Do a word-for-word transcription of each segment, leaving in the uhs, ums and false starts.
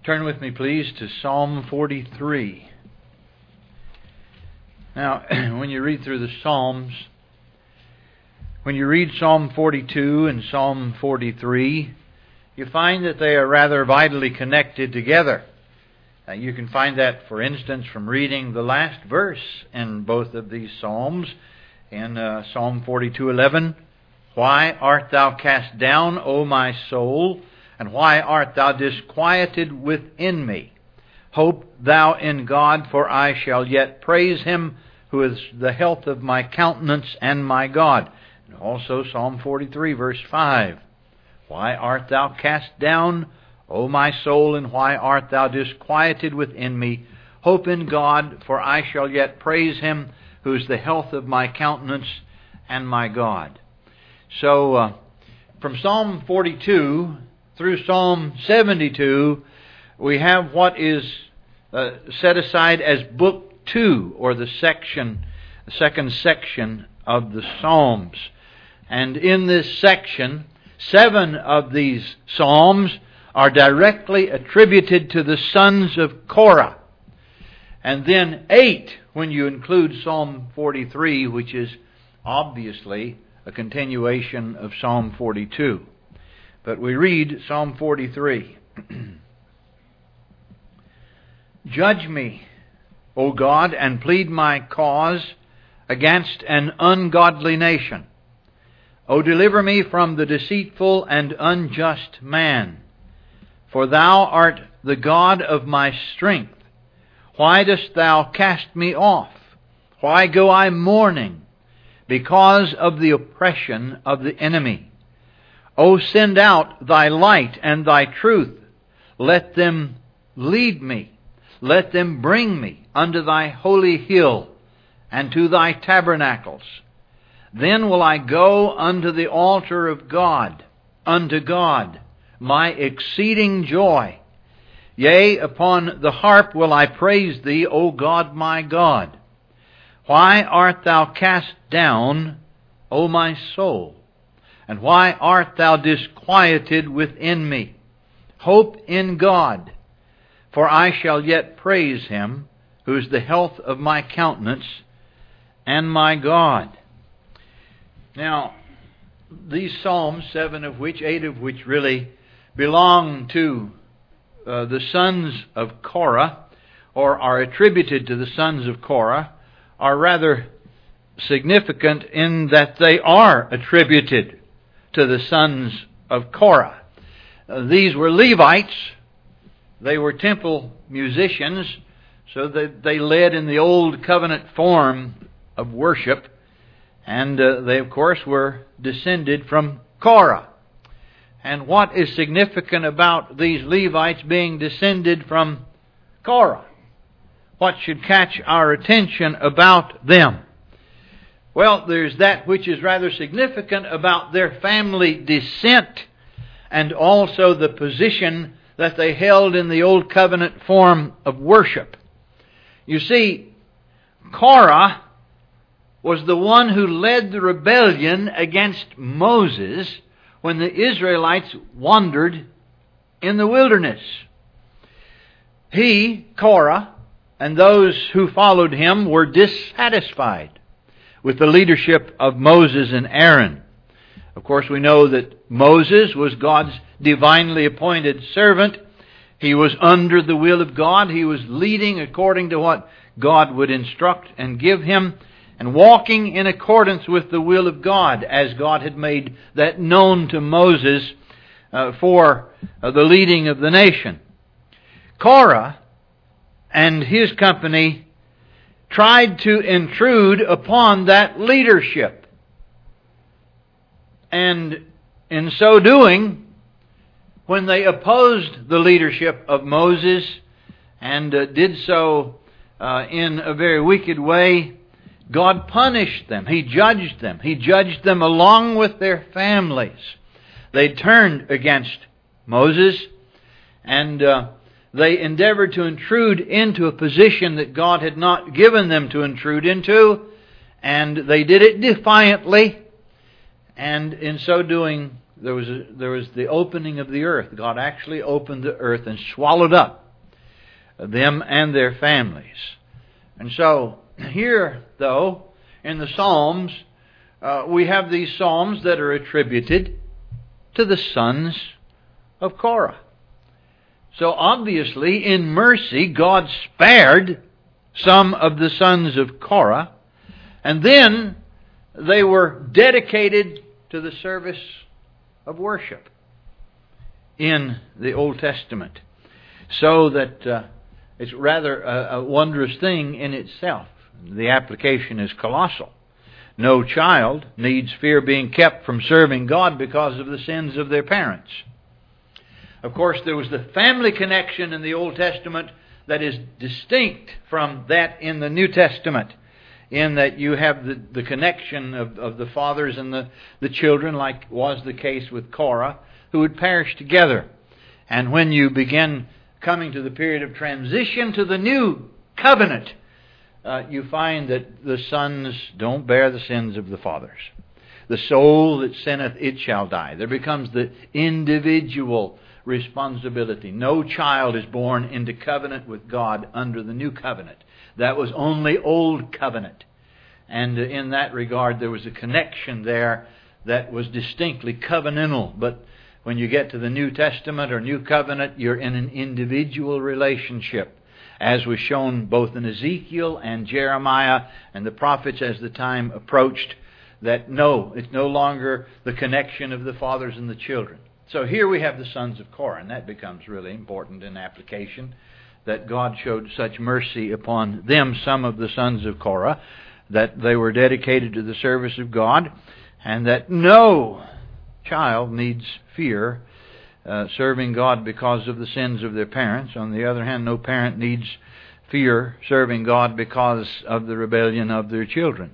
Turn with me, please, to Psalm forty-three. Now, when you read through the Psalms, when you read Psalm forty-two and Psalm forty-three, you find that they are rather vitally connected together. Now, you can find that, for instance, from reading the last verse in both of these Psalms. In uh, Psalm forty-two eleven, "Why art thou cast down, O my soul? And why art thou disquieted within me? Hope thou in God, for I shall yet praise Him, who is the health of my countenance and my God." And also Psalm forty-three, verse five, "Why art thou cast down, O my soul, and why art thou disquieted within me? Hope in God, for I shall yet praise Him, who is the health of my countenance and my God." So, uh, from Psalm forty-two through Psalm seventy-two, we have what is uh, set aside as Book Two, or the section, the second section of the Psalms. And in this section, seven of these Psalms are directly attributed to the sons of Korah. And then eight, when you include Psalm forty-three, which is obviously a continuation of Psalm forty-two. But we read Psalm forty-three. "Judge me, O God, and plead my cause against an ungodly nation. O deliver me from the deceitful and unjust man. For thou art the God of my strength. Why dost thou cast me off? Why go I mourning? Because of the oppression of the enemy. O send out thy light and thy truth. Let them lead me. Let them bring me unto thy holy hill and to thy tabernacles. Then will I go unto the altar of God, unto God, my exceeding joy. Yea, upon the harp will I praise thee, O God my God. Why art thou cast down, O my soul? And why art thou disquieted within me? Hope in God, for I shall yet praise Him, who is the health of my countenance and my God." Now, these Psalms, seven of which, eight of which really belong to uh, the sons of Korah, or are attributed to the sons of Korah, are rather significant in that they are attributed to the sons of Korah. Uh, these were Levites. They were temple musicians, so that they led in the old covenant form of worship. And uh, they, of course, were descended from Korah. And what is significant about these Levites being descended from Korah? What should catch our attention about them? Well, there's that which is rather significant about their family descent, and also the position that they held in the old covenant form of worship. You see, Korah was the one who led the rebellion against Moses when the Israelites wandered in the wilderness. He, Korah, and those who followed him were dissatisfied with the leadership of Moses and Aaron. Of course, we know that Moses was God's divinely appointed servant. He was under the will of God. He was leading according to what God would instruct and give him, and walking in accordance with the will of God, as God had made that known to Moses uh, for uh, the leading of the nation. Korah and his company tried to intrude upon that leadership. And in so doing, when they opposed the leadership of Moses and uh, did so uh, in a very wicked way, God punished them. He judged them. He judged them along with their families. They turned against Moses, and uh, they endeavored to intrude into a position that God had not given them to intrude into, and they did it defiantly, and in so doing there was a, there was the opening of the earth. God actually opened the earth and swallowed up them and their families. And so here, though, in the Psalms, uh, we have these Psalms that are attributed to the sons of Korah. So obviously, in mercy, God spared some of the sons of Korah, and then they were dedicated to the service of worship in the Old Testament. So that uh, it's rather a, a wondrous thing in itself. The application is colossal. No child needs fear being kept from serving God because of the sins of their parents. Of course, there was the family connection in the Old Testament that is distinct from that in the New Testament, in that you have the, the connection of, of the fathers and the, the children, like was the case with Korah, who would perish together. And when you begin coming to the period of transition to the new covenant, uh, you find that the sons don't bear the sins of the fathers. The soul that sinneth, it shall die. There becomes the individual responsibility. No child is born into covenant with God under the new covenant. That was only old covenant. And in that regard, there was a connection there that was distinctly covenantal. But when you get to the New Testament or New Covenant, you're in an individual relationship, as was shown both in Ezekiel and Jeremiah and the prophets as the time approached, that no, it's no longer the connection of the fathers and the children. So here we have the sons of Korah, and that becomes really important in application, that God showed such mercy upon them, some of the sons of Korah, that they were dedicated to the service of God, and that no child needs fear uh, serving God because of the sins of their parents. On the other hand, no parent needs fear serving God because of the rebellion of their children.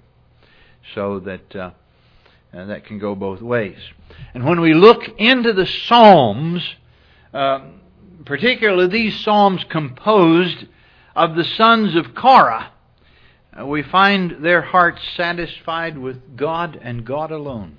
So that uh, uh, that can go both ways. And when we look into the Psalms, uh, particularly these Psalms composed of the sons of Korah, uh, we find their hearts satisfied with God and God alone,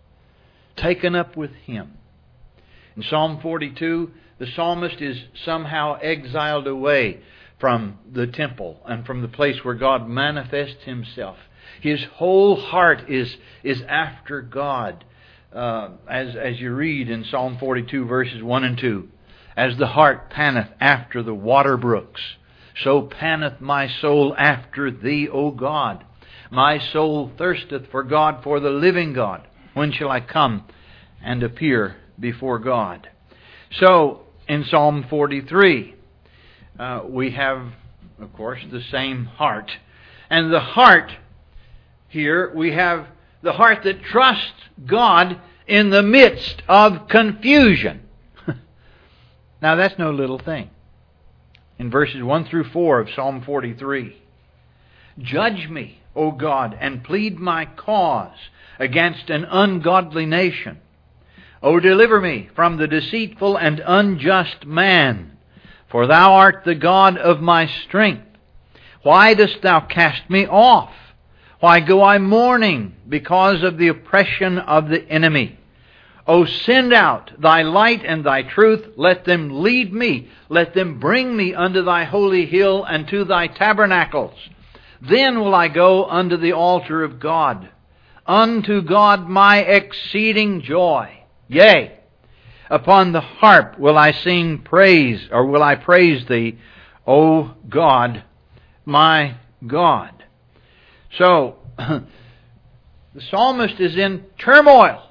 taken up with Him. In Psalm forty-two, the psalmist is somehow exiled away from the temple and from the place where God manifests Himself. His whole heart is is after God, uh, as as you read in Psalm forty-two, verses one and two. As the hart panteth after the water brooks, so panteth my soul after Thee, O God. My soul thirsteth for God, for the living God. When shall I come and appear before God? So, in Psalm forty-three, uh, we have, of course, the same heart. And the heart, here we have the heart that trusts God in the midst of confusion. Now, that's no little thing. In verses one through four of Psalm forty-three, judge me, O God, and plead my cause against an ungodly nation. O deliver me from the deceitful and unjust man, for Thou art the God of my strength. Why dost Thou cast me off? Why go I mourning because of the oppression of the enemy? O send out Thy light and Thy truth. Let them lead me. Let them bring me unto Thy holy hill and to Thy tabernacles. Then will I go unto the altar of God, unto God my exceeding joy. Yea, upon the harp will I sing praise, or will I praise Thee, O God, my God. So, the psalmist is in turmoil,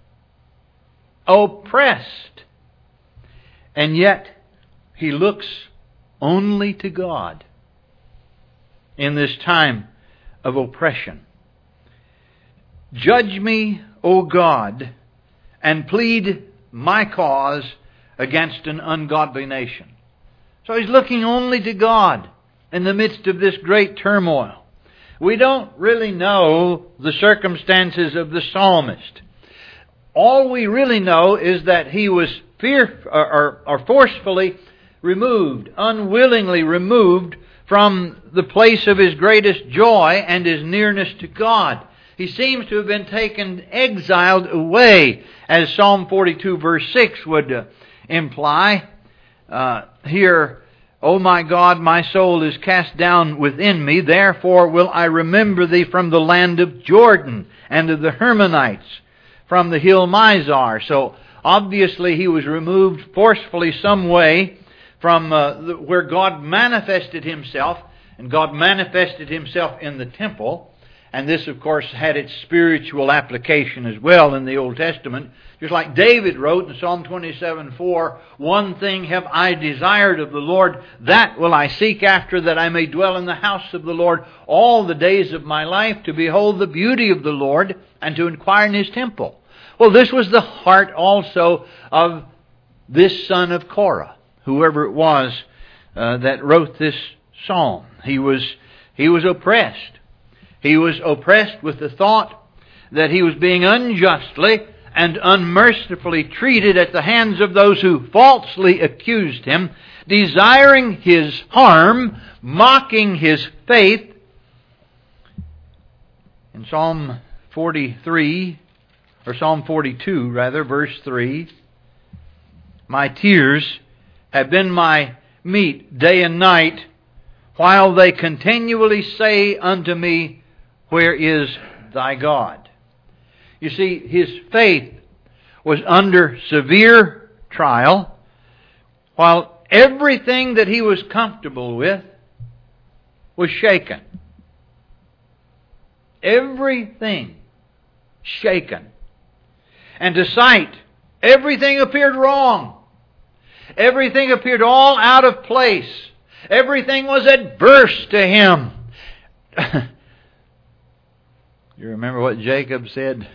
oppressed, and yet he looks only to God in this time of oppression. Judge me, O God, and plead my cause against an ungodly nation. So he's looking only to God in the midst of this great turmoil. We don't really know the circumstances of the psalmist. All we really know is that he was fear or, or, or forcefully removed, unwillingly removed from the place of his greatest joy and his nearness to God. He seems to have been taken, exiled away, as Psalm forty-two verse six would uh, imply. Uh, here, O my God, my soul is cast down within me, therefore will I remember Thee from the land of Jordan and of the Hermonites, from the hill Mizar. So, obviously he was removed forcefully some way from uh, the, where God manifested Himself, and God manifested Himself in the temple. And this, of course, had its spiritual application as well in the Old Testament. Just like David wrote in Psalm twenty-seven four, "One thing have I desired of the Lord, that will I seek after, that I may dwell in the house of the Lord all the days of my life, to behold the beauty of the Lord, and to inquire in His temple." Well, this was the heart also of this son of Korah, whoever it was uh, that wrote this psalm. He was, he was oppressed. He was oppressed with the thought that he was being unjustly and unmercifully treated at the hands of those who falsely accused him, desiring his harm, mocking his faith. In Psalm forty-three, or Psalm forty-two rather, verse three, "My tears have been my meat day and night, while they continually say unto me, Where is thy God?" You see, his faith was under severe trial, while everything that he was comfortable with was shaken. Everything shaken. And to sight, everything appeared wrong. Everything appeared all out of place. Everything was adverse to him. You remember what Jacob said?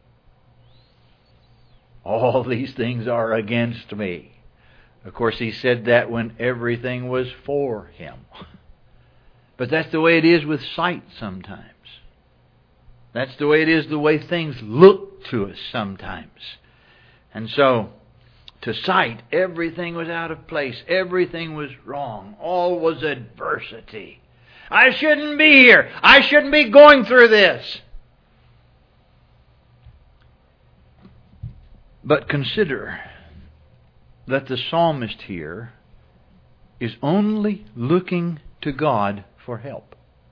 All these things are against me. Of course, he said that when everything was for him. But that's the way it is with sight sometimes. That's the way it is, the way things look to us sometimes. And so, to sight, everything was out of place. Everything was wrong. All was adversity. I shouldn't be here. I shouldn't be going through this. But consider that the psalmist here is only looking to God for help.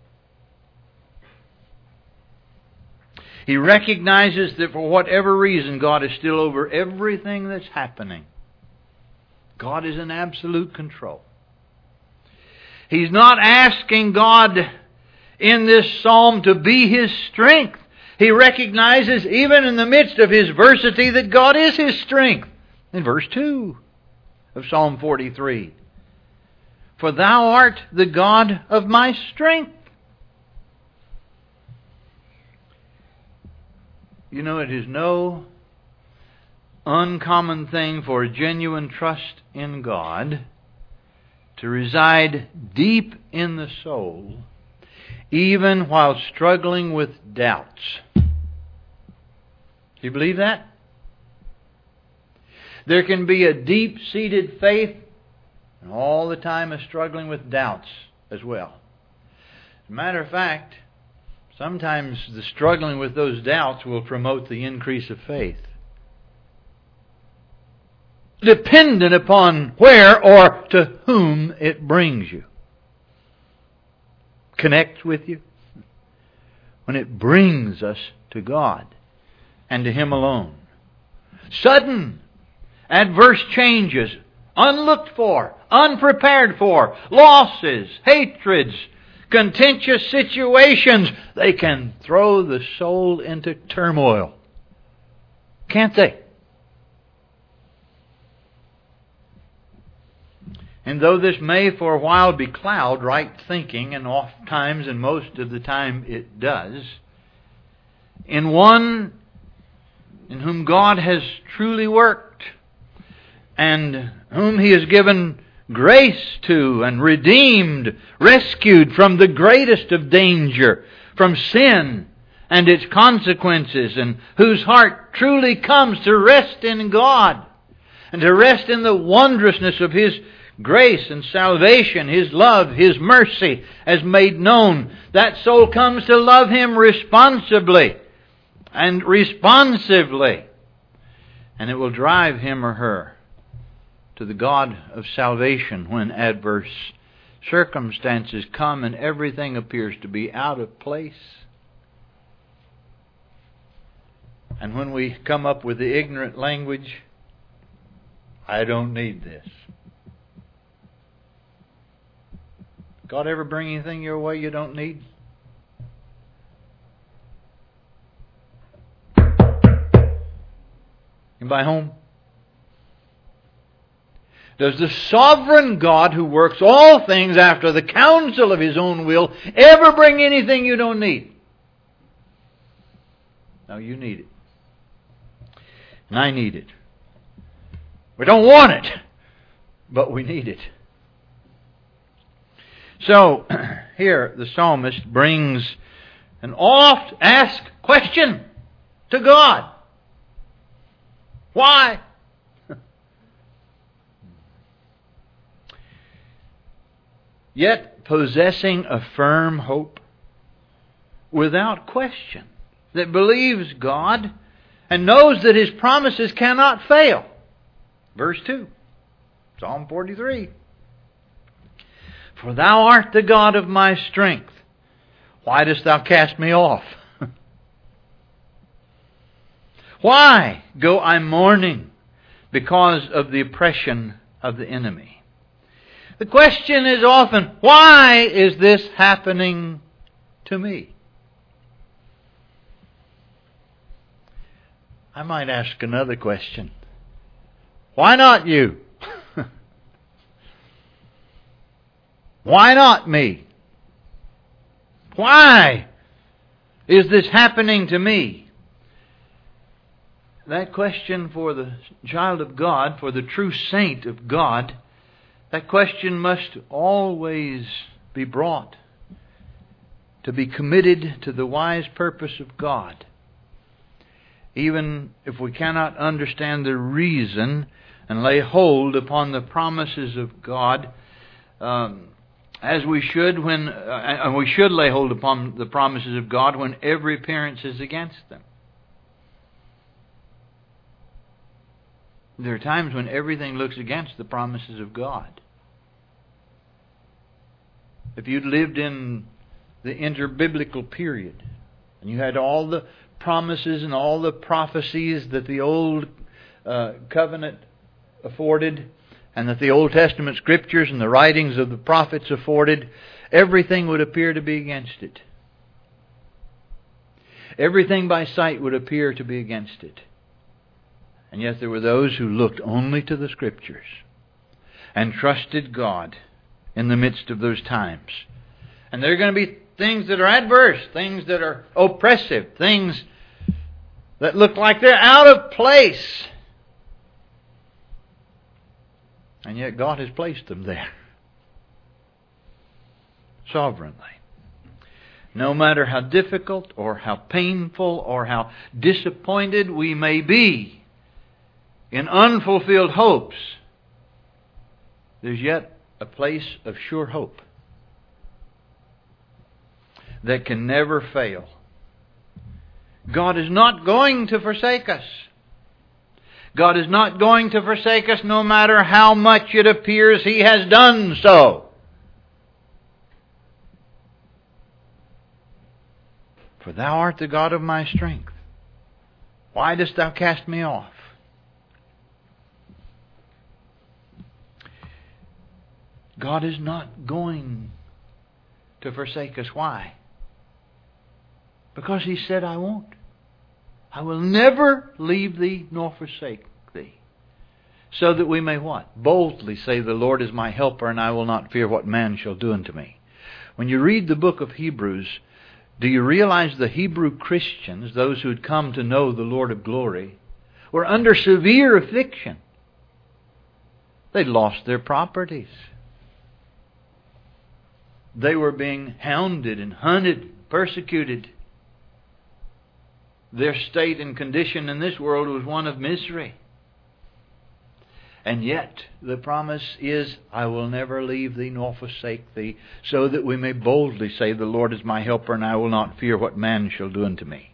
He recognizes that for whatever reason, God is still over everything that's happening. God is in absolute control. He's not asking God in this psalm to be his strength. He recognizes, even in the midst of his adversity, that God is his strength. In verse two of Psalm forty-three, "For thou art the God of my strength." You know, it is no uncommon thing for a genuine trust in God to reside deep in the soul, even while struggling with doubts. Do you believe that? There can be a deep-seated faith and all the time a struggling with doubts as well. As a matter of fact, sometimes the struggling with those doubts will promote the increase of faith, dependent upon where or to whom it brings you. Connects with you. When it brings us to God and to Him alone. Sudden, adverse changes, unlooked for, unprepared for, losses, hatreds, contentious situations, they can throw the soul into turmoil. Can't they? And though this may for a while becloud right thinking, and oft times and most of the time it does, in one in whom God has truly worked, and whom He has given grace to, and redeemed, rescued from the greatest of danger, from sin and its consequences, and whose heart truly comes to rest in God, and to rest in the wondrousness of His grace and salvation, His love, His mercy as made known, that soul comes to love Him responsibly and responsively. And it will drive him or her to the God of salvation when adverse circumstances come and everything appears to be out of place. And when we come up with the ignorant language, I don't need this. God ever bring anything your way you don't need? Anybody home? Does the sovereign God who works all things after the counsel of His own will ever bring anything you don't need? No, you need it. And I need it. We don't want it, but we need it. So, here the psalmist brings an oft asked question to God. Why? Yet possessing a firm hope without question, that believes God and knows that His promises cannot fail. Verse two, Psalm forty-three. For Thou art the God of my strength. Why dost Thou cast me off? Why go I mourning because of the oppression of the enemy? The question is often, why is this happening to me? I might ask another question. Why not you? Why not me? Why is this happening to me? That question for the child of God, for the true saint of God, that question must always be brought to be committed to the wise purpose of God. Even if we cannot understand the reason and lay hold upon the promises of God, um, as we should when, uh, and we should lay hold upon the promises of God when every appearance is against them. There are times when everything looks against the promises of God. If you'd lived in the interbiblical period, and you had all the promises and all the prophecies that the Old uh, Covenant afforded, and that the Old Testament Scriptures and the writings of the prophets afforded, everything would appear to be against it. Everything by sight would appear to be against it. And yet there were those who looked only to the Scriptures and trusted God in the midst of those times. And there are going to be things that are adverse, things that are oppressive, things that look like they're out of place. And yet God has placed them there sovereignly. No matter how difficult or how painful or how disappointed we may be in unfulfilled hopes, there's yet a place of sure hope that can never fail. God is not going to forsake us. God is not going to forsake us no matter how much it appears He has done so. For Thou art the God of my strength. Why dost Thou cast me off? God is not going to forsake us. Why? Because He said, I won't. I will never leave thee nor forsake thee. So that we may what? Boldly say, the Lord is my helper, and I will not fear what man shall do unto me. When you read the book of Hebrews, do you realize the Hebrew Christians, those who had come to know the Lord of glory, were under severe affliction? They'd lost their properties. They were being hounded and hunted, persecuted. Their state and condition in this world was one of misery. And yet the promise is, I will never leave thee nor forsake thee, so that we may boldly say, the Lord is my helper, and I will not fear what man shall do unto me.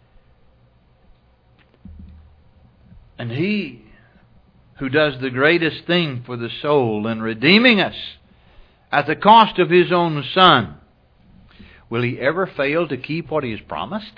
And He who does the greatest thing for the soul in redeeming us at the cost of His own Son, will He ever fail to keep what He has promised?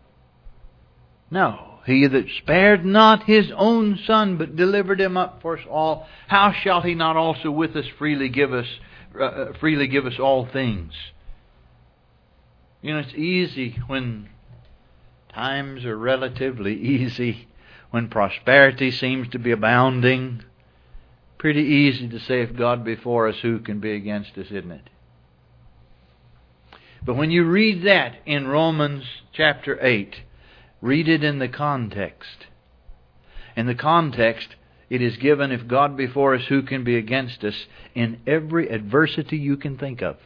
No. He that spared not His own Son, but delivered Him up for us all, how shall He not also with us freely give us uh, freely give us all things? You know, it's easy when times are relatively easy, when prosperity seems to be abounding. Pretty easy to say, if God be for us, who can be against us, isn't it? But when you read that in Romans chapter eight, read it in the context. In the context, it is given, if God be for us, who can be against us, in every adversity you can think of.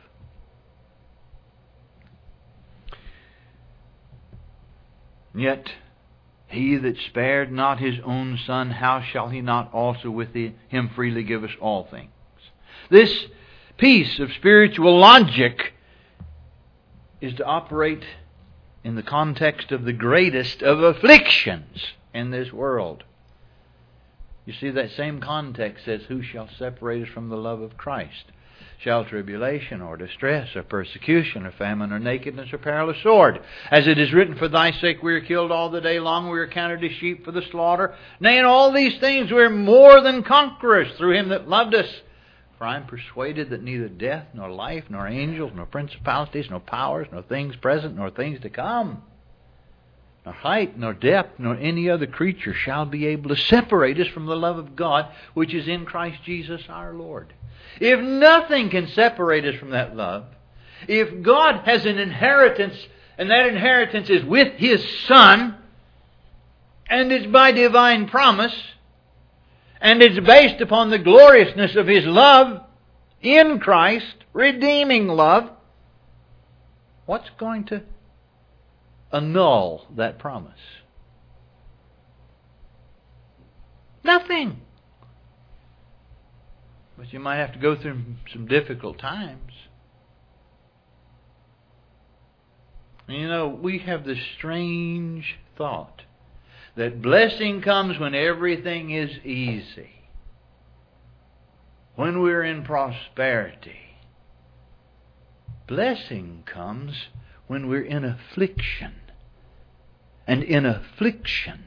Yet, He that spared not His own Son, how shall He not also with Him freely give us all things? This piece of spiritual logic is to operate in the context of the greatest of afflictions in this world. You see, that same context says, who shall separate us from the love of Christ? Shall tribulation or distress or persecution or famine or nakedness or peril or sword? As it is written, for thy sake we are killed all the day long, we are counted as sheep for the slaughter. Nay, in all these things we are more than conquerors through Him that loved us. For I am persuaded that neither death, nor life, nor angels, nor principalities, nor powers, nor things present, nor things to come, nor height, nor depth, nor any other creature shall be able to separate us from the love of God, which is in Christ Jesus our Lord. If nothing can separate us from that love, if God has an inheritance, and that inheritance is with His Son, and it's by divine promise, and it's based upon the gloriousness of His love in Christ, redeeming love, what's going to annul that promise? Nothing. But you might have to go through some difficult times. You know, we have this strange thought that blessing comes when everything is easy, when we're in prosperity. Blessing comes when we're in affliction. And in affliction,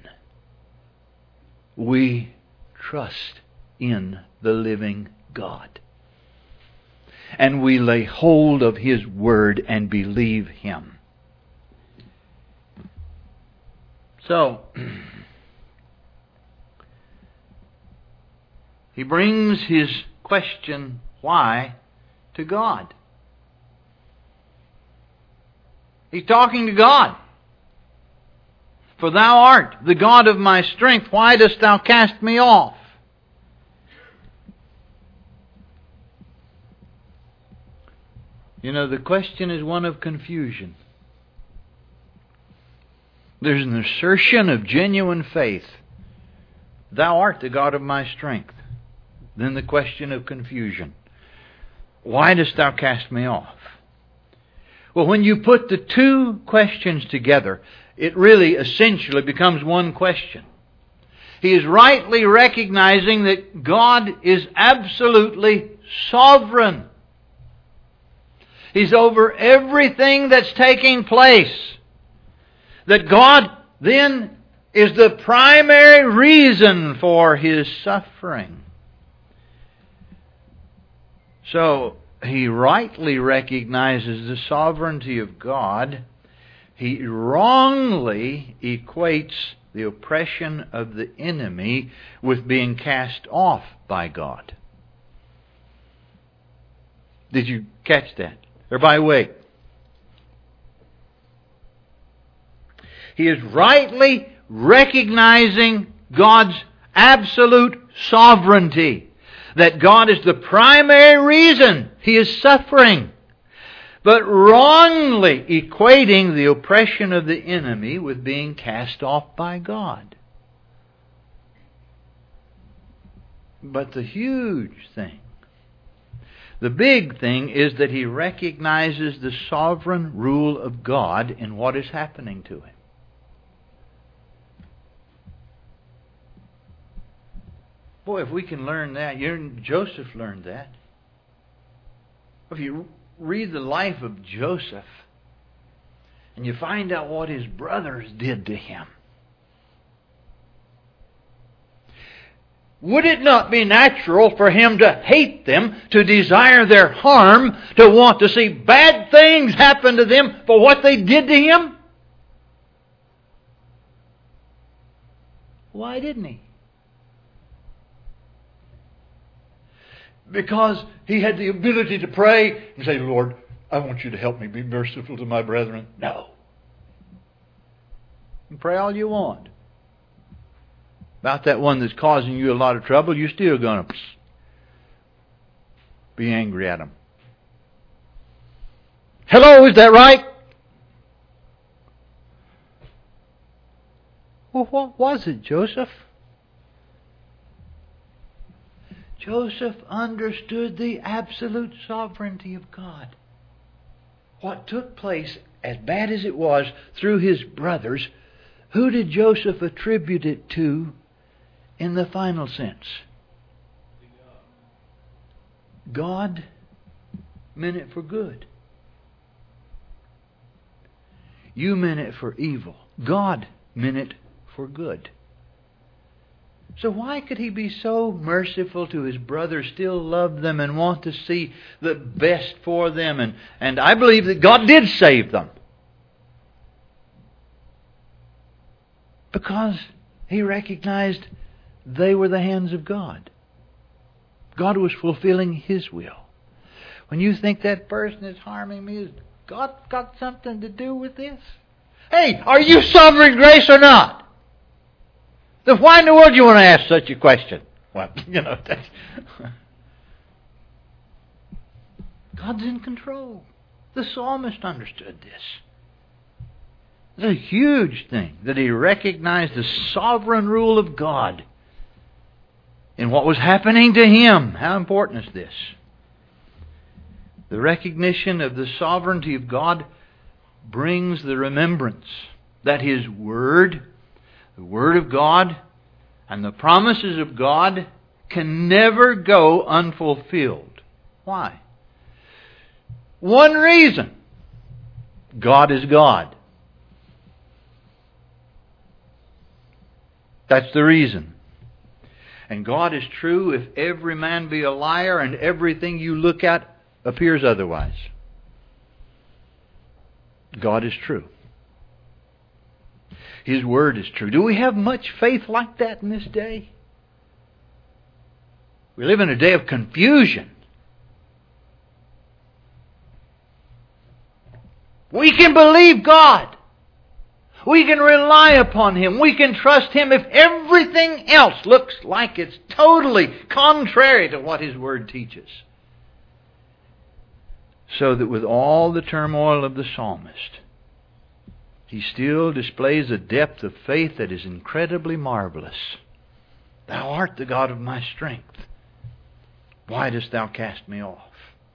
we trust in the living God. And we lay hold of His Word and believe Him. So, he brings his question, why, to God. He's talking to God. For thou art the God of my strength, why dost thou cast me off? You know, the question is one of confusion. There's an assertion of genuine faith. Thou art the God of my strength. Then the question of confusion. Why dost thou cast me off? Well, when you put the two questions together, it really essentially becomes one question. He is rightly recognizing that God is absolutely sovereign. He's over everything that's taking place. That God then is the primary reason for His suffering. So, he rightly recognizes the sovereignty of God. He wrongly equates the oppression of the enemy with being cast off by God. Did you catch that? Everybody wait. He is rightly recognizing God's absolute sovereignty. That God is the primary reason he is suffering. But wrongly equating the oppression of the enemy with being cast off by God. But the huge thing, the big thing, is that he recognizes the sovereign rule of God in what is happening to him. Boy, if we can learn that, you Joseph learned that. If you read the life of Joseph and you find out what his brothers did to him, would it not be natural for him to hate them, to desire their harm, to want to see bad things happen to them for what they did to him? Why didn't he? Because he had the ability to pray and say, Lord, I want you to help me be merciful to my brethren. No. You can pray all you want about that one that's causing you a lot of trouble. You're still going to be angry at him. Hello, is that right? Well, what was it, Joseph? Joseph understood the absolute sovereignty of God. What took place, as bad as it was, through his brothers, who did Joseph attribute it to in the final sense? God meant it for good. You meant it for evil. God meant it for good. So why could he be so merciful to his brothers, still love them, and want to see the best for them? And, and I believe that God did save them. Because he recognized they were the hands of God. God was fulfilling His will. When you think that person is harming me, has God got something to do with this? Hey, are you sovereign grace or not? Then why in the world do you want to ask such a question? Well, you know, that's God's in control. The psalmist understood this. It's a huge thing that he recognized the sovereign rule of God in what was happening to him. How important is this? The recognition of the sovereignty of God brings the remembrance that His Word, the Word of God, and the promises of God can never go unfulfilled. Why? One reason. God is God. That's the reason. And God is true if every man be a liar and everything you look at appears otherwise. God is true. His Word is true. Do we have much faith like that in this day? We live in a day of confusion. We can believe God. We can rely upon Him. We can trust Him if everything else looks like it's totally contrary to what His Word teaches. So that with all the turmoil of the psalmist, he still displays a depth of faith that is incredibly marvelous. Thou art the God of my strength. Why dost thou cast me off?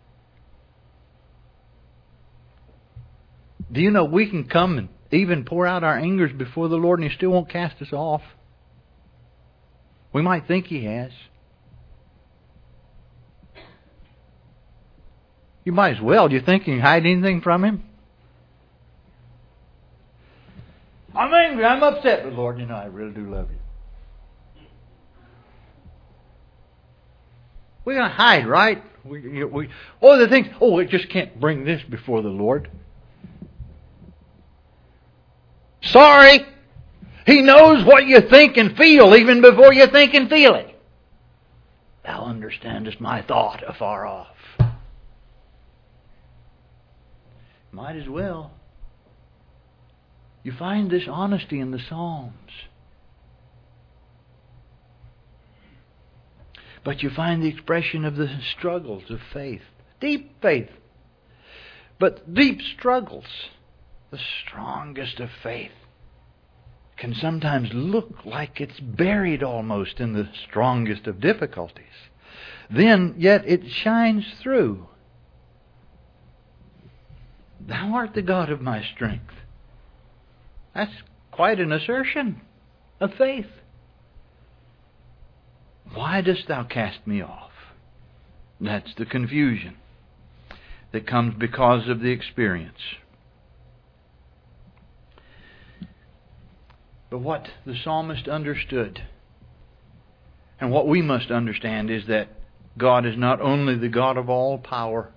Do you know we can come and even pour out our angers before the Lord and He still won't cast us off? We might think He has. You might as well. Do you think you can hide anything from Him? I'm angry. I'm upset. But Lord, you know, I really do love you. We're going to hide, right? We, we, oh, the things, oh, we just can't bring this before the Lord. Sorry. He knows what you think and feel even before you think and feel it. Thou understandest my thought afar off. Might as well. You find this honesty in the Psalms. But you find the expression of the struggles of faith. Deep faith. But deep struggles. The strongest of faith can sometimes look like it's buried almost in the strongest of difficulties. Then, yet it shines through. Thou art the God of my strength. That's quite an assertion of faith. Why dost thou cast me off? That's the confusion that comes because of the experience. But what the psalmist understood, and what we must understand, is that God is not only the God of all power,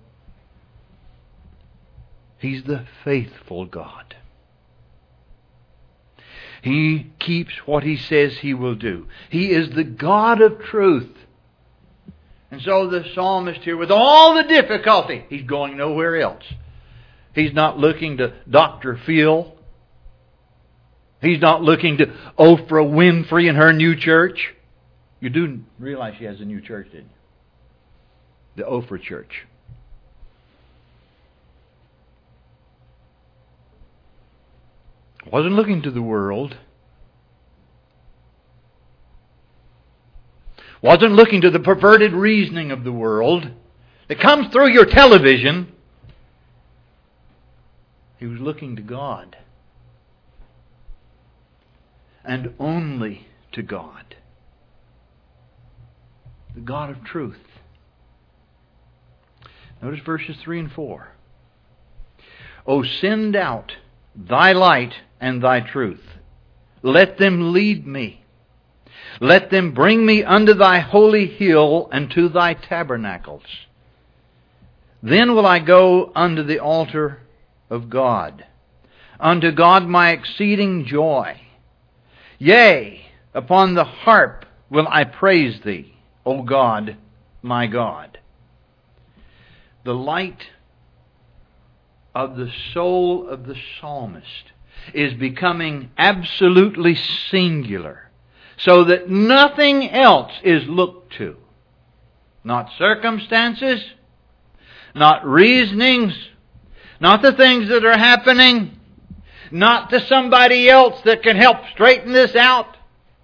He's the faithful God. He keeps what He says He will do. He is the God of truth. And so the psalmist here, with all the difficulty, he's going nowhere else. He's not looking to Doctor Phil. He's not looking to Oprah Winfrey and her new church. You do realize she has a new church, didn't you? The Oprah Church. Wasn't looking to the world. Wasn't looking to the perverted reasoning of the world that comes through your television. He was looking to God. And only to God. The God of truth. Notice verses three and four. O send out Thy light and Thy truth. Let them lead me. Let them bring me unto Thy holy hill and to Thy tabernacles. Then will I go unto the altar of God, unto God my exceeding joy. Yea, upon the harp will I praise Thee, O God, my God. The light of the soul of the psalmist is becoming absolutely singular, so that nothing else is looked to. Not circumstances, not reasonings, not the things that are happening, not to somebody else that can help straighten this out,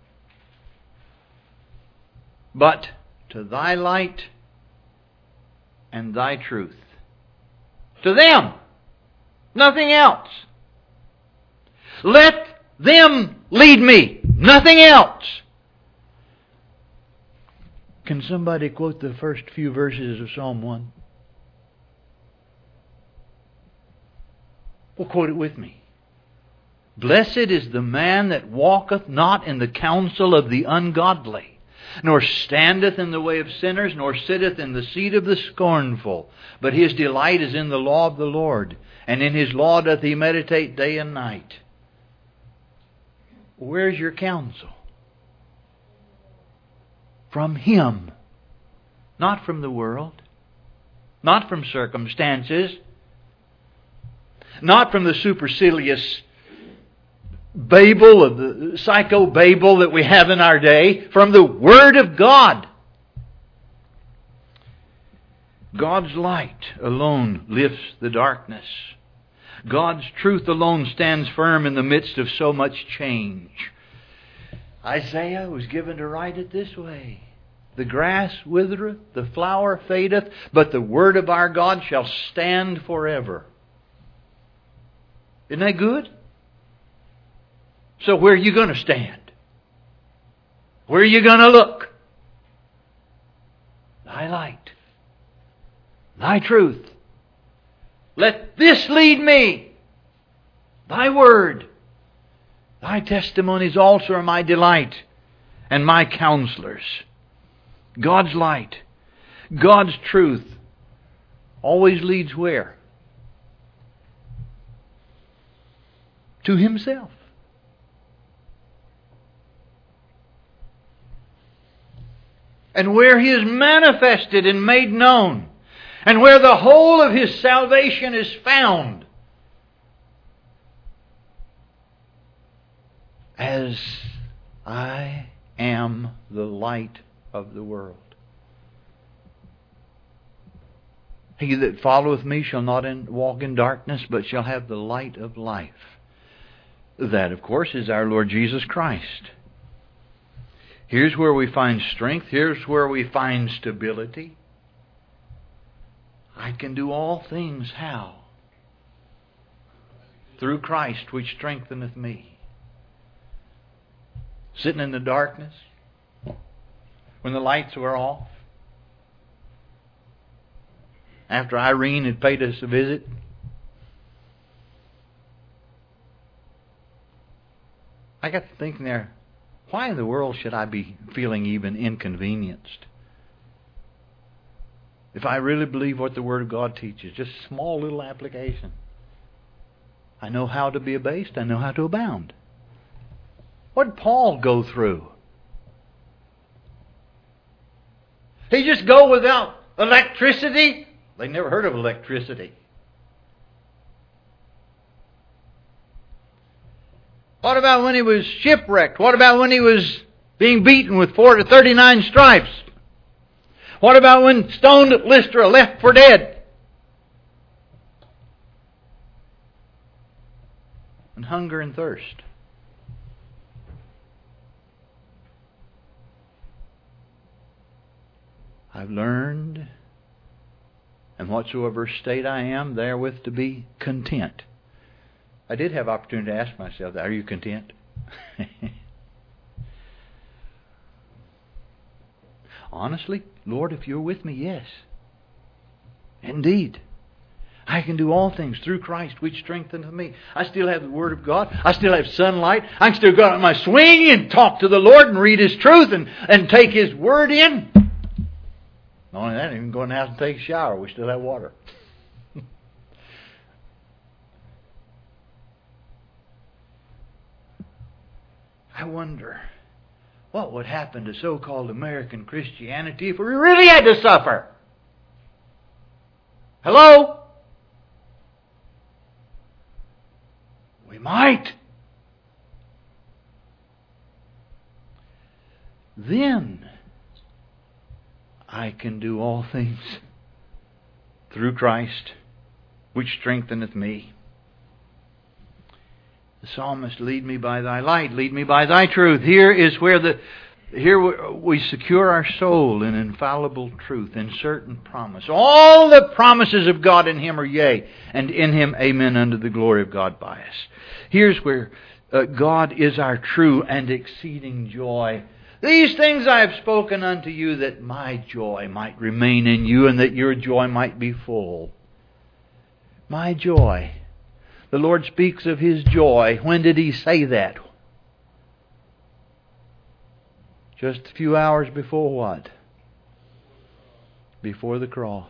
but to Thy light and Thy truth. To them, nothing else. Let them lead me, nothing else. Can somebody quote the first few verses of Psalm one? Well, quote it with me. Blessed is the man that walketh not in the counsel of the ungodly, nor standeth in the way of sinners, nor sitteth in the seat of the scornful. But his delight is in the law of the Lord, and in His law doth he meditate day and night. Where's your counsel? From Him. Not from the world. Not from circumstances. Not from the supercilious babel of the psycho-babel that we have in our day. From the Word of God. God's light alone lifts the darkness. God's truth alone stands firm in the midst of so much change. Isaiah was given to write it this way. The grass withereth, the flower fadeth, but the word of our God shall stand forever. Isn't that good? So where are you going to stand? Where are you going to look? Thy light. Thy truth. Let this lead me. Thy word. Thy testimonies also are my delight and my counselors. God's light, God's truth always leads where? To Himself. And where He is manifested and made known, and where the whole of His salvation is found, as I am the light of the world. He that followeth me shall not in, walk in darkness, but shall have the light of life. That, of course, is our Lord Jesus Christ. Here's where we find strength. Here's where we find stability. I can do all things, how? Through Christ, which strengtheneth me. Sitting in the darkness, when the lights were off, after Irene had paid us a visit, I got to thinking there, why in the world should I be feeling even inconvenienced? If I really believe what the Word of God teaches, just a small little application. I know how to be abased, I know how to abound. What did Paul go through? He just go without electricity? They never heard of electricity. What about when he was shipwrecked? What about when he was being beaten with four to thirty-nine stripes? What about when stoned at Lystra, left for dead? And hunger and thirst. I've learned, and whatsoever state I am, therewith to be content. I did have opportunity to ask myself that. Are you content? Honestly, Lord, if you're with me, yes. Indeed. I can do all things through Christ which strengtheneth me. I still have the Word of God. I still have sunlight. I can still go out on my swing and talk to the Lord and read His truth and, and take His Word in. Not only that, even go in the house and take a shower. We still have water. I wonder what would happen to so-called American Christianity if we really had to suffer. Hello? We might. Then I can do all things through Christ, which strengtheneth me. The psalmist, lead me by thy light, lead me by thy truth. Here is where the here we secure our soul in infallible truth, in certain promise. All the promises of God in Him are yea, and in Him amen unto the glory of God by us. Here's where uh, God is our true and exceeding joy. These things I have spoken unto you, that my joy might remain in you, and that your joy might be full. My joy. The Lord speaks of His joy. When did He say that? Just a few hours before what? Before the cross.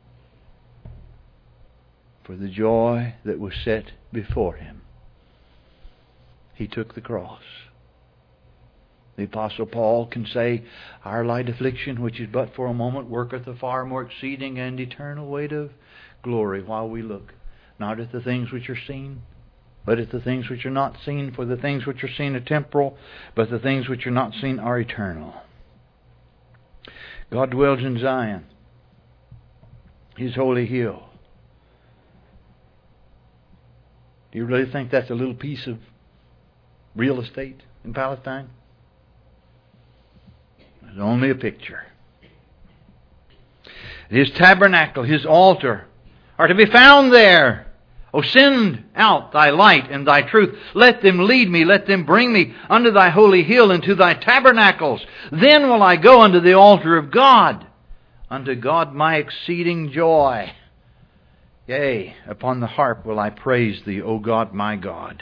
For the joy that was set before Him, He took the cross. The Apostle Paul can say, our light affliction, which is but for a moment, worketh a far more exceeding and eternal weight of glory, while we look not at the things which are seen, but at the things which are not seen. For the things which are seen are temporal, but the things which are not seen are eternal. God dwells in Zion, His holy hill. Do you really think that's a little piece of real estate in Palestine? It's only a picture. His tabernacle, His altar, are to be found there. O send out thy light and thy truth. Let them lead me, let them bring me unto thy holy hill and to thy tabernacles. Then will I go unto the altar of God, unto God my exceeding joy. Yea, upon the harp will I praise thee, O God my God.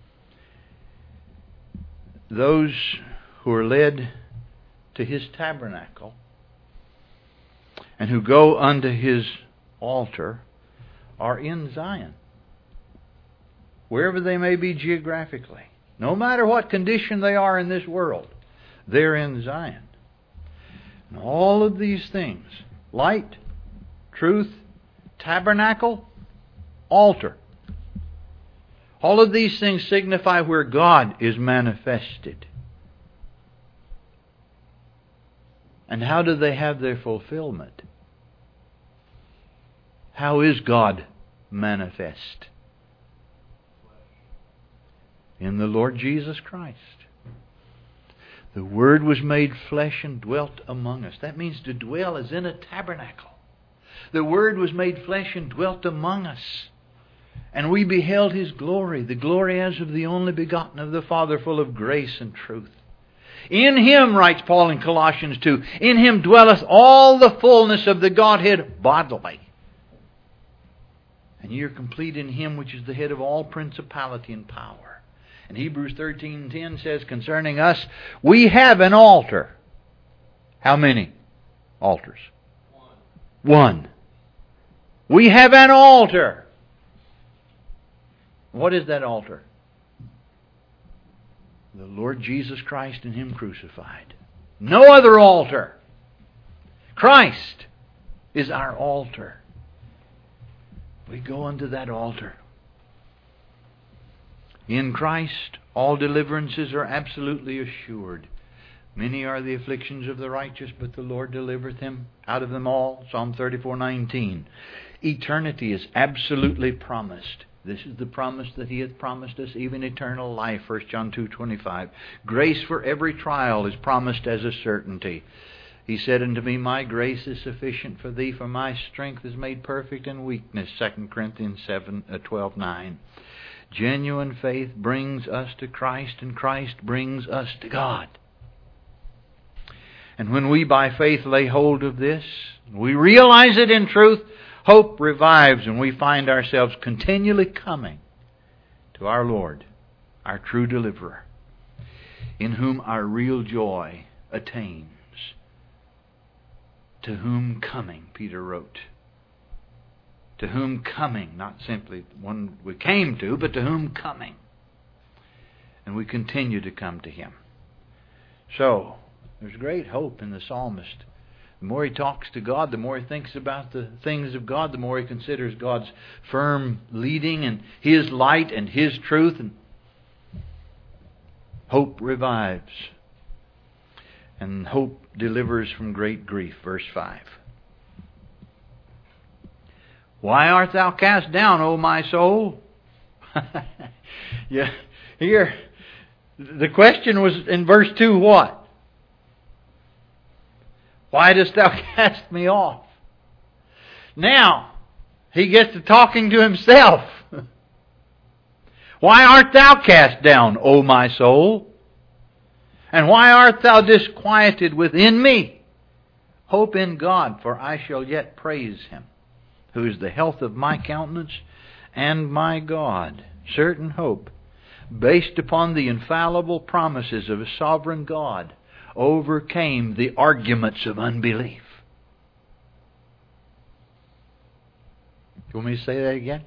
Those who are led to His tabernacle and who go unto His altar are in Zion, wherever they may be geographically. No matter what condition they are in this world, they're in Zion. And all of these things, light, truth, tabernacle, altar, all of these things signify where God is manifested. And how do they have their fulfillment? How is God manifest? in the Lord Jesus Christ. The Word was made flesh and dwelt among us. That means to dwell as in a tabernacle. The Word was made flesh and dwelt among us. And we beheld His glory, the glory as of the only begotten of the Father, full of grace and truth. In Him, writes Paul in Colossians two, in Him dwelleth all the fullness of the Godhead bodily. And ye are complete in Him which is the head of all principality and power. And Hebrews thirteen ten says concerning us, we have an altar. How many altars? One. One. We have an altar. What is that altar? The Lord Jesus Christ and Him crucified. No other altar. Christ is our altar. We go unto that altar. In Christ, all deliverances are absolutely assured. Many are the afflictions of the righteous, but the Lord delivereth him out of them all. Psalm thirty-four nineteen. Eternity is absolutely promised. This is the promise that He hath promised us, even eternal life. First John two twenty-five. Grace for every trial is promised as a certainty. He said unto me, my grace is sufficient for thee, for my strength is made perfect in weakness. Second Corinthians twelve nine. Genuine faith brings us to Christ, and Christ brings us to God. And when we by faith lay hold of this, we realize it in truth, hope revives, and we find ourselves continually coming to our Lord, our true deliverer, in whom our real joy attains. To whom coming, Peter wrote. To whom coming, not simply one we came to, but to whom coming. And we continue to come to Him. So, there's great hope in the psalmist. The more he talks to God, the more he thinks about the things of God, the more he considers God's firm leading and His light and His truth. And hope revives. And hope delivers from great grief. Verse five. Why art thou cast down, O my soul? Yeah, here, the question was in verse two, what? Why dost thou cast me off? Now, he gets to talking to himself. Why art thou cast down, O my soul? And why art thou disquieted within me? Hope in God, for I shall yet praise Him, who is the health of my countenance and my God. Certain hope, based upon the infallible promises of a sovereign God, overcame the arguments of unbelief. You want me to say that again?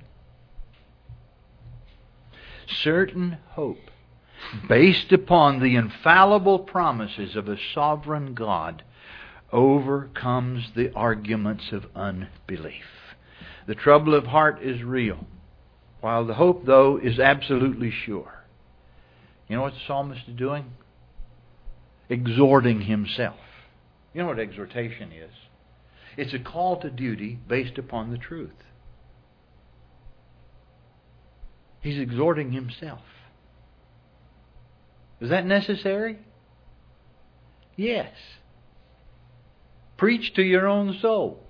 Certain hope, based upon the infallible promises of a sovereign God, overcomes the arguments of unbelief. The trouble of heart is real, while the hope, though, is absolutely sure. You know what the psalmist is doing? Exhorting himself. You know what exhortation is? It's a call to duty based upon the truth. He's exhorting himself. Is that necessary? Yes. Preach to your own soul.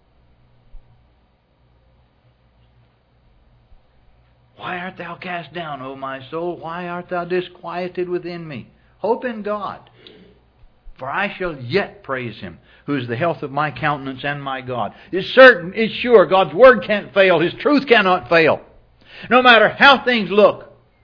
Why art thou cast down, O my soul? Why art thou disquieted within me? Hope in God, for I shall yet praise Him, who is the health of my countenance and my God. It's certain, it's sure, God's Word can't fail, His truth cannot fail. No matter how things look.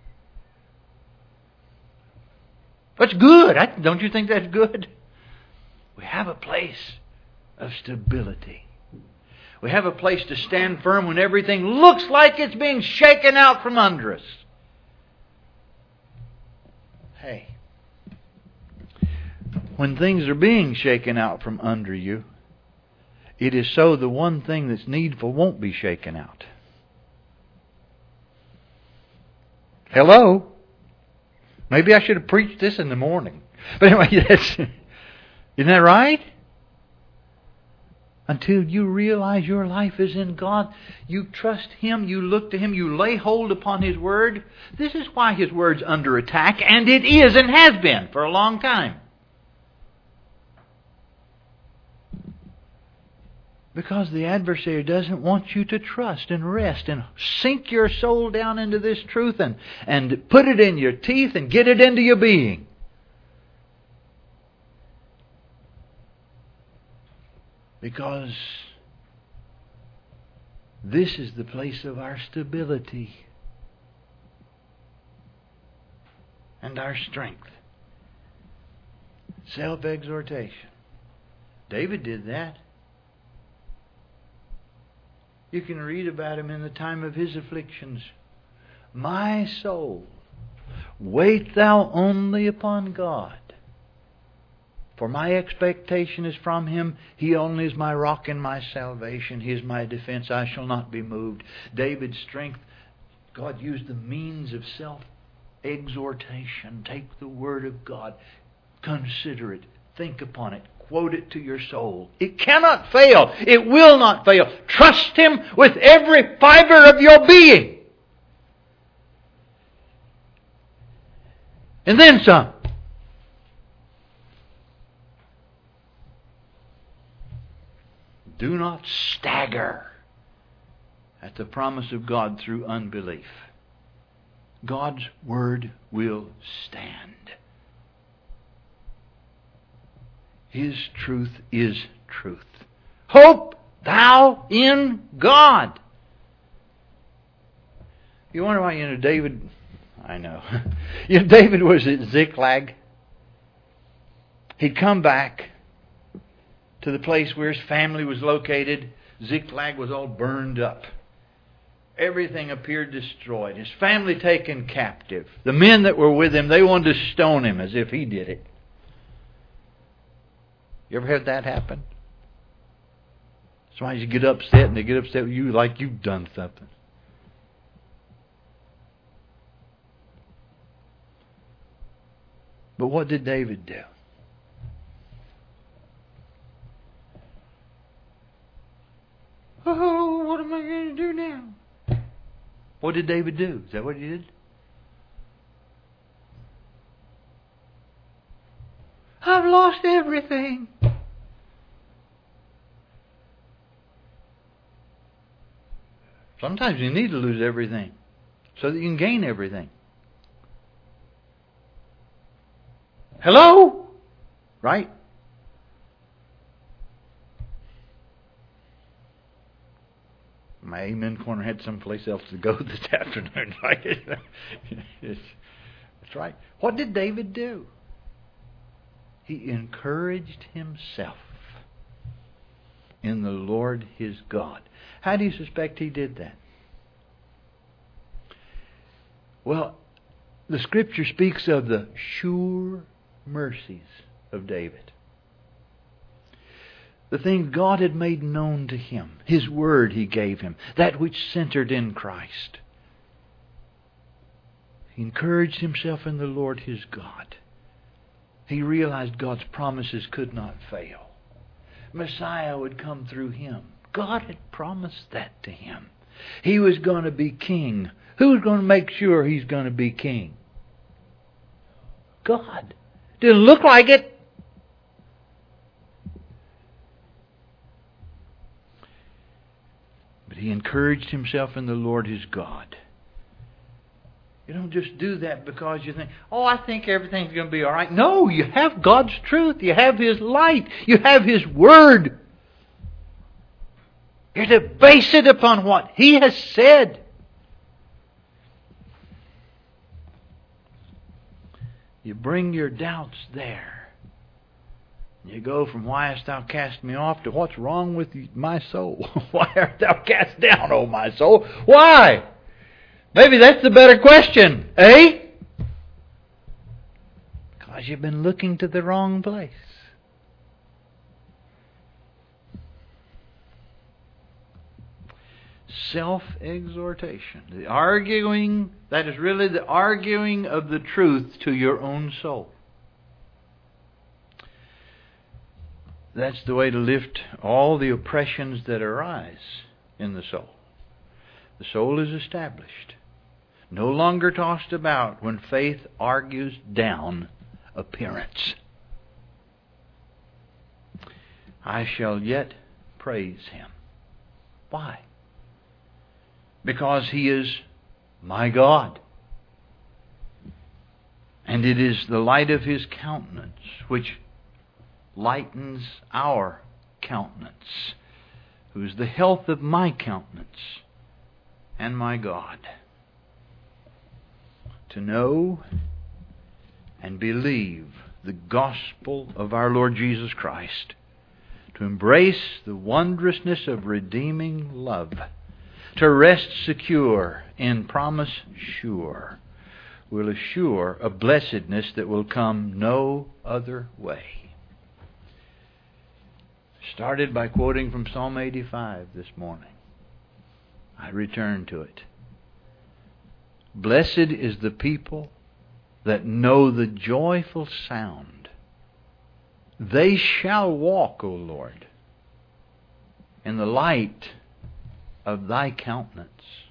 That's good. Don't you think that's good? We have a place of stability. We have a place to stand firm when everything looks like it's being shaken out from under us. Hey, when things are being shaken out from under you, it is so the one thing that's needful won't be shaken out. Hello? Maybe I should have preached this in the morning. But anyway, that's, isn't that right? Until you realize your life is in God, you trust Him, you look to Him, you lay hold upon His Word. This is why His Word's under attack, and it is and has been for a long time. Because the adversary doesn't want you to trust and rest and sink your soul down into this truth and, and put it in your teeth and get it into your being. Because this is the place of our stability and our strength. Self-exhortation. David did that. You can read about him in the time of his afflictions. My soul, wait thou only upon God. For my expectation is from Him. He only is my rock and my salvation. He is my defense. I shall not be moved. David's strength, God used the means of self-exhortation. Take the Word of God. Consider it. Think upon it. Quote it to your soul. It cannot fail. It will not fail. Trust Him with every fiber of your being. And then some. Do not stagger at the promise of God through unbelief. God's Word will stand. His truth is truth. Hope thou in God. You wonder why, you know, David, I know. you know, David was at Ziklag. He'd come back to the place where his family was located. Ziklag was all burned up. Everything appeared destroyed. His family taken captive. The men that were with him, they wanted to stone him as if he did it. You ever had that happen? Sometimes you get upset and they get upset with you like you've done something. But what did David do? Oh, what am I going to do now? What did David do? Is that what he did? I've lost everything. Sometimes you need to lose everything so that you can gain everything. Hello? Right? My amen corner had someplace else to go this afternoon. That's right. What did David do? He encouraged himself in the Lord his God. How do you suspect he did that? Well, the Scripture speaks of the sure mercies of David. The thing God had made known to him, His Word He gave him, that which centered in Christ. He encouraged himself in the Lord his God. He realized God's promises could not fail. Messiah would come through him. God had promised that to him. He was going to be king. Who's going to make sure he's going to be king? God. Didn't look like it. But he encouraged himself in the Lord his God. You don't just do that because you think, oh, I think everything's going to be all right. No, you have God's truth. You have His light. You have His Word. You're to base it upon what He has said. You bring your doubts there. You go from why hast thou cast me off to what's wrong with my soul? Why art thou cast down, O my soul? Why? Maybe that's the better question, eh? Because you've been looking to the wrong place. Self-exhortation. The arguing, that is really the arguing of the truth to your own soul. That's the way to lift all the oppressions that arise in the soul. The soul is established, no longer tossed about when faith argues down appearance. I shall yet praise Him. Why? Because He is my God. And it is the light of His countenance which lightens our countenance, who is the health of my countenance and my God. To know and believe the gospel of our Lord Jesus Christ, to embrace the wondrousness of redeeming love, to rest secure in promise sure, will assure a blessedness that will come no other way. Started by quoting from Psalm eighty-five this morning. I return to it. Blessed is the people that know the joyful sound. They shall walk, O Lord, in the light of Thy countenance.